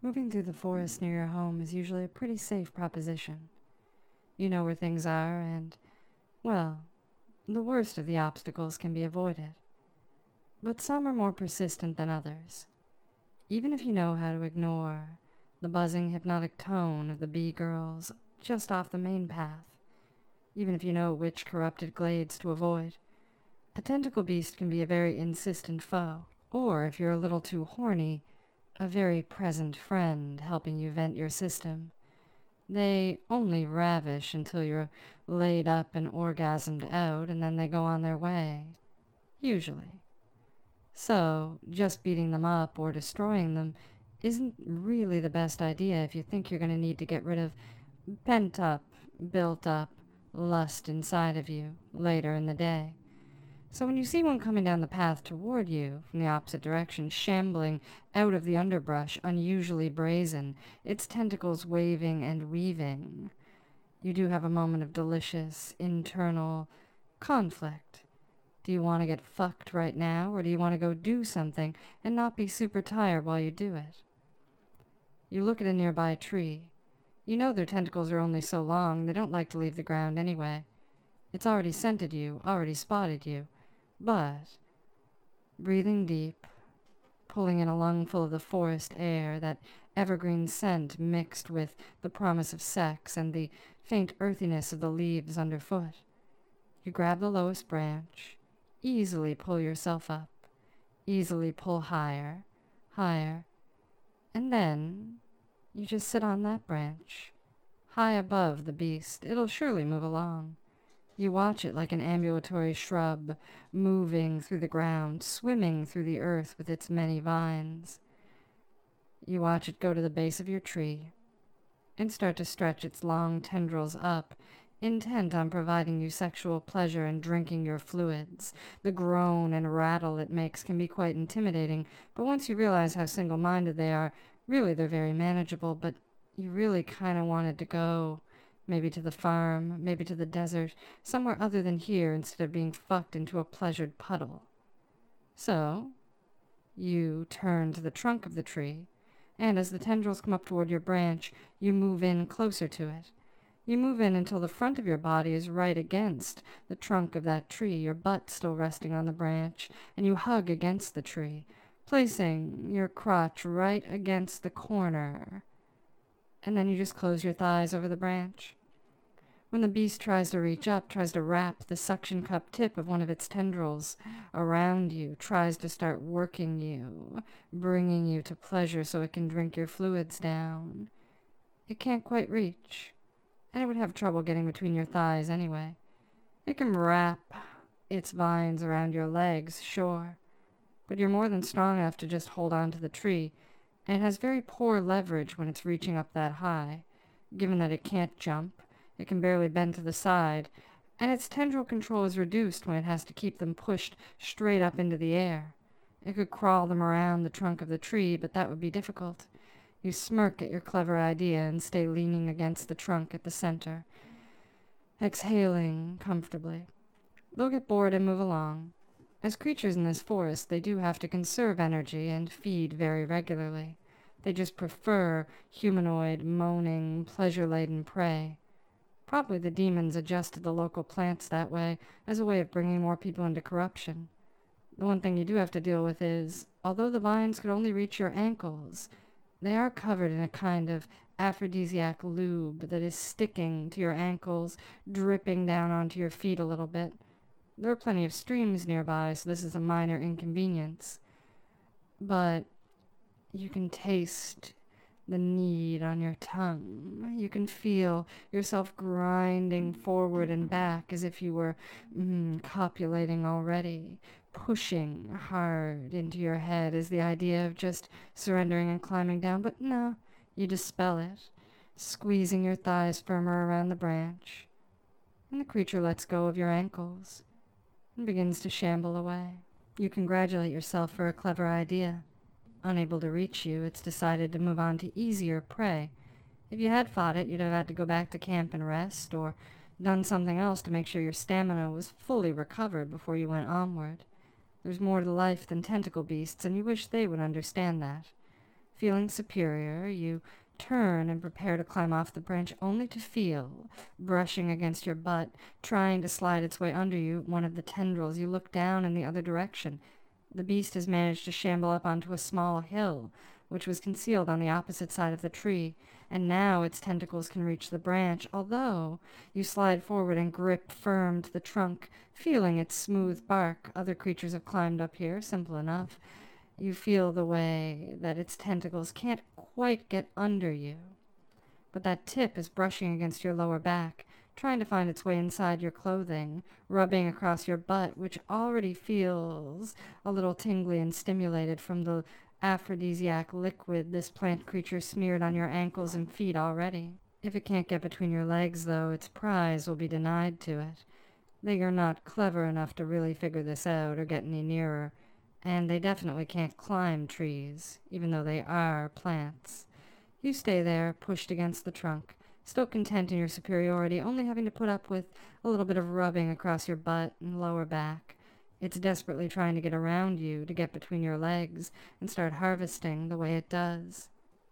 Moving through the forest near your home is usually a pretty safe proposition. You know where things are, and, well, the worst of the obstacles can be avoided. But some are more persistent than others. Even if you know how to ignore the buzzing hypnotic tone of the bee girls just off the main path, even if you know which corrupted glades to avoid, a tentacle beast can be a very insistent foe. Or, if you're a little too horny, a very present friend helping you vent your system. They only ravish until you're laid up and orgasmed out, and then they go on their way. Usually. So, just beating them up or destroying them isn't really the best idea if you think you're going to need to get rid of pent up, built up lust inside of you later in the day. So when you see one coming down the path toward you from the opposite direction, shambling out of the underbrush, unusually brazen, its tentacles waving and weaving, you do have a moment of delicious internal conflict. Do you want to get fucked right now, or do you want to go do something and not be super tired while you do it? You look at a nearby tree. You know their tentacles are only so long, they don't like to leave the ground anyway. It's already scented you, already spotted you. But, breathing deep, pulling in a lungful of the forest air, that evergreen scent mixed with the promise of sex and the faint earthiness of the leaves underfoot, you grab the lowest branch, easily pull yourself up, easily pull higher, higher, and then you just sit on that branch, high above the beast. It'll surely move along. You watch it like an ambulatory shrub, moving through the ground, swimming through the earth with its many vines. You watch it go to the base of your tree and start to stretch its long tendrils up, intent on providing you sexual pleasure and drinking your fluids. The groan and rattle it makes can be quite intimidating, but once you realize how single-minded they are, really they're very manageable, but you really kind of wanted to go. Maybe to the farm, maybe to the desert, somewhere other than here instead of being fucked into a pleasured puddle. So, you turn to the trunk of the tree, and as the tendrils come up toward your branch, you move in closer to it. You move in until the front of your body is right against the trunk of that tree, your butt still resting on the branch, and you hug against the tree, placing your crotch right against the corner. And then you just close your thighs over the branch. When the beast tries to reach up, tries to wrap the suction cup tip of one of its tendrils around you, tries to start working you, bringing you to pleasure so it can drink your fluids down, it can't quite reach, and it would have trouble getting between your thighs anyway. It can wrap its vines around your legs, sure, but you're more than strong enough to just hold on to the tree, and it has very poor leverage when it's reaching up that high, given that it can't jump. It can barely bend to the side, and its tendril control is reduced when it has to keep them pushed straight up into the air. It could crawl them around the trunk of the tree, but that would be difficult. You smirk at your clever idea and stay leaning against the trunk at the center, exhaling comfortably. They'll get bored and move along. As creatures in this forest, they do have to conserve energy and feed very regularly. They just prefer humanoid, moaning, pleasure-laden prey. Probably the demons adjusted the local plants that way as a way of bringing more people into corruption. The one thing you do have to deal with is, although the vines could only reach your ankles, they are covered in a kind of aphrodisiac lube that is sticking to your ankles, dripping down onto your feet a little bit. There are plenty of streams nearby, so this is a minor inconvenience. But you can taste the need on your tongue. You can feel yourself grinding forward and back as if you were copulating already. Pushing hard into your head is the idea of just surrendering and climbing down, but no, you dispel it, squeezing your thighs firmer around the branch. And the creature lets go of your ankles and begins to shamble away. You congratulate yourself for a clever idea. Unable to reach you, it's decided to move on to easier prey. If you had fought it, you'd have had to go back to camp and rest, or done something else to make sure your stamina was fully recovered before you went onward. There's more to life than tentacle beasts, and you wish they would understand that. Feeling superior, you turn and prepare to climb off the branch, only to feel, brushing against your butt, trying to slide its way under you, one of the tendrils. You look down in the other direction. The beast has managed to shamble up onto a small hill, which was concealed on the opposite side of the tree, and now its tentacles can reach the branch, although you slide forward and grip firm to the trunk, feeling its smooth bark. Other creatures have climbed up here, simple enough. You feel the way that its tentacles can't quite get under you, but that tip is brushing against your lower back, trying to find its way inside your clothing, rubbing across your butt, which already feels a little tingly and stimulated from the aphrodisiac liquid this plant creature smeared on your ankles and feet already. If it can't get between your legs, though, its prize will be denied to it. They are not clever enough to really figure this out or get any nearer, and they definitely can't climb trees, even though they are plants. You stay there, pushed against the trunk, still content in your superiority, only having to put up with a little bit of rubbing across your butt and lower back. It's desperately trying to get around you, to get between your legs, and start harvesting the way it does.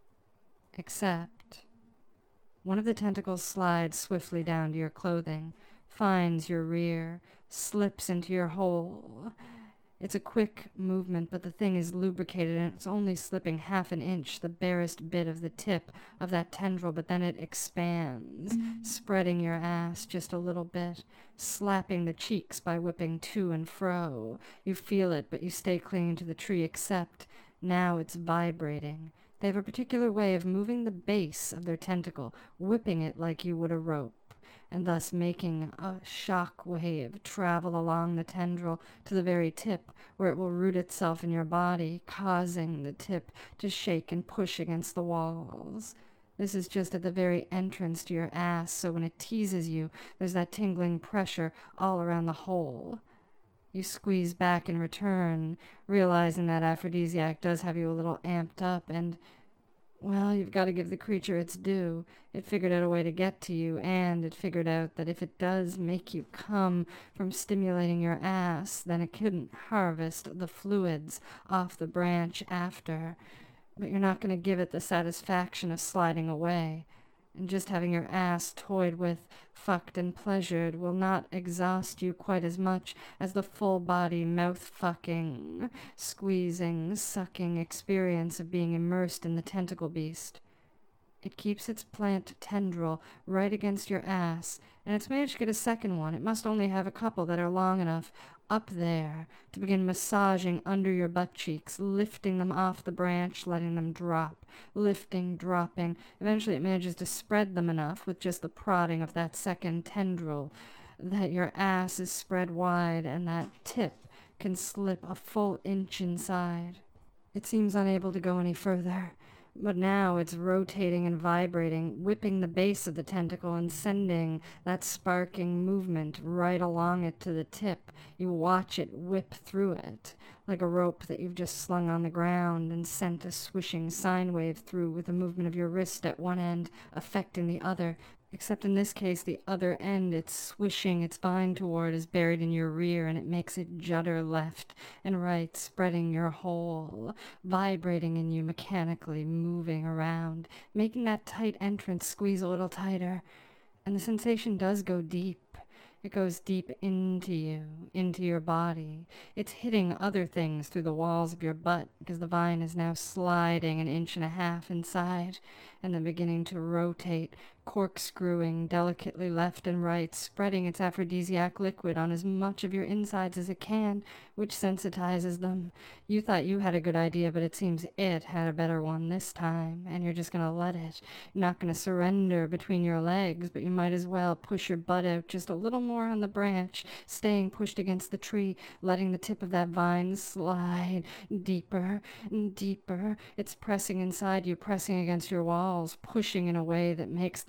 Except one of the tentacles slides swiftly down to your clothing, finds your rear, slips into your hole. It's a quick movement, but the thing is lubricated, and it's only slipping half an inch, the barest bit of the tip of that tendril, but then it expands, spreading your ass just a little bit, slapping the cheeks by whipping to and fro. You feel it, but you stay clinging to the tree, except now it's vibrating. They have a particular way of moving the base of their tentacle, whipping it like you would a rope, and thus making a shock wave travel along the tendril to the very tip, where it will root itself in your body, causing the tip to shake and push against the walls. This is just at the very entrance to your ass, so when it teases you, there's that tingling pressure all around the hole. You squeeze back in return, realizing that aphrodisiac does have you a little amped up, and well, you've got to give the creature its due. It figured out a way to get to you, and it figured out that if it does make you come from stimulating your ass, then it couldn't harvest the fluids off the branch after. But you're not going to give it the satisfaction of sliding away. And just having your ass toyed with, fucked and pleasured will not exhaust you quite as much as the full-body mouth-fucking, squeezing, sucking experience of being immersed in the tentacle beast. It keeps its plant tendril right against your ass, and it's managed to get a second one. It must only have a couple that are long enough up there to begin massaging under your butt cheeks, lifting them off the branch, letting them drop, lifting, dropping. Eventually it manages to spread them enough with just the prodding of that second tendril that your ass is spread wide and that tip can slip a full inch inside. It seems unable to go any further, but now it's rotating and vibrating, whipping the base of the tentacle and sending that sparking movement right along it to the tip. You watch it whip through it, like a rope that you've just slung on the ground and sent a swishing sine wave through with the movement of your wrist at one end affecting the other. Except in this case, the other end it's swishing its vine toward is buried in your rear, and it makes it judder left and right, spreading your whole, vibrating in you mechanically, moving around, making that tight entrance squeeze a little tighter. And the sensation does go deep. It goes deep into you, into your body. It's hitting other things through the walls of your butt, because the vine is now sliding 1.5 inches inside, and then beginning to rotate, corkscrewing delicately left and right, spreading its aphrodisiac liquid on as much of your insides as it can, which sensitizes them. You thought you had a good idea, but it seems it had a better one this time, and you're just gonna let it. You're not gonna surrender between your legs, but you might as well push your butt out just a little more on the branch, staying pushed against the tree, letting the tip of that vine slide deeper and deeper. It's pressing inside you, pressing against your walls, pushing in a way that makes the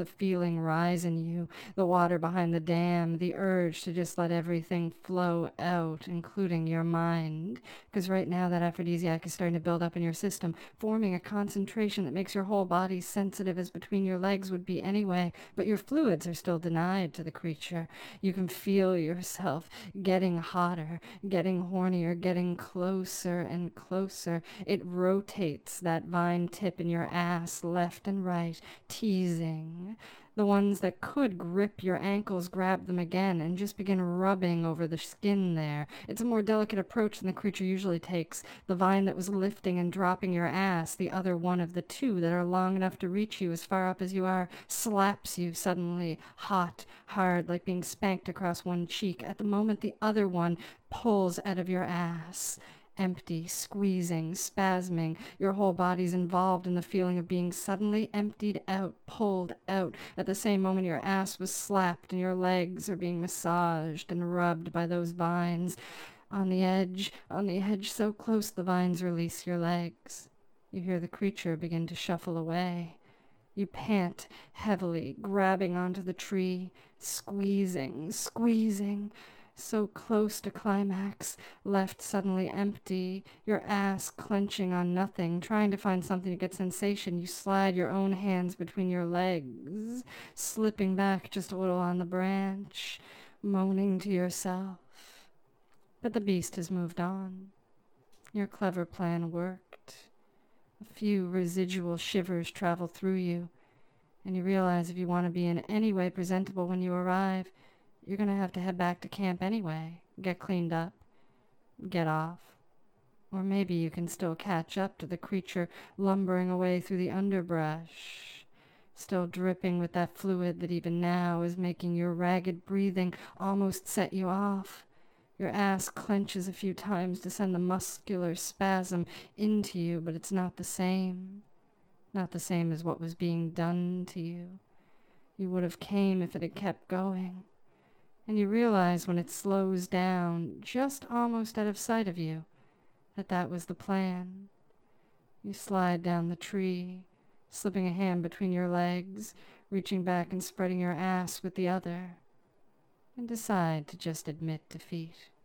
feeling rise in you, the water behind the dam, the urge to just let everything flow out, including your mind. Because right now that aphrodisiac is starting to build up in your system, forming a concentration that makes your whole body sensitive as between your legs would be anyway, but your fluids are still denied to the creature. You can feel yourself getting hotter, getting hornier, getting closer and closer. It rotates that vine tip in your ass left and right, teasing. The ones that could grip your ankles grab them again and just begin rubbing over the skin there. It's a more delicate approach than the creature usually takes. The vine that was lifting and dropping your ass, the other one of the two that are long enough to reach you as far up as you are, slaps you suddenly, hot, hard, like being spanked across one cheek. At the moment, the other one pulls out of your ass. Empty, squeezing, spasming. Your whole body's involved in the feeling of being suddenly emptied out, pulled out. At the same moment your ass was slapped and your legs are being massaged and rubbed by those vines. On the edge, so close the vines release your legs. You hear the creature begin to shuffle away. You pant heavily, grabbing onto the tree, squeezing, squeezing. So close to climax, left suddenly empty, your ass clenching on nothing, trying to find something to get sensation. You slide your own hands between your legs, slipping back just a little on the branch, moaning to yourself. But the beast has moved on. Your clever plan worked. A few residual shivers travel through you, and you realize if you want to be in any way presentable when you arrive, you're going to have to head back to camp anyway, get cleaned up, get off. Or maybe you can still catch up to the creature lumbering away through the underbrush, still dripping with that fluid that even now is making your ragged breathing almost set you off. Your ass clenches a few times to send the muscular spasm into you, but it's not the same. Not the same as what was being done to you. You would have came if it had kept going. And you realize when it slows down, just almost out of sight of you, that was the plan. You slide down the tree, slipping a hand between your legs, reaching back and spreading your ass with the other, and decide to just admit defeat.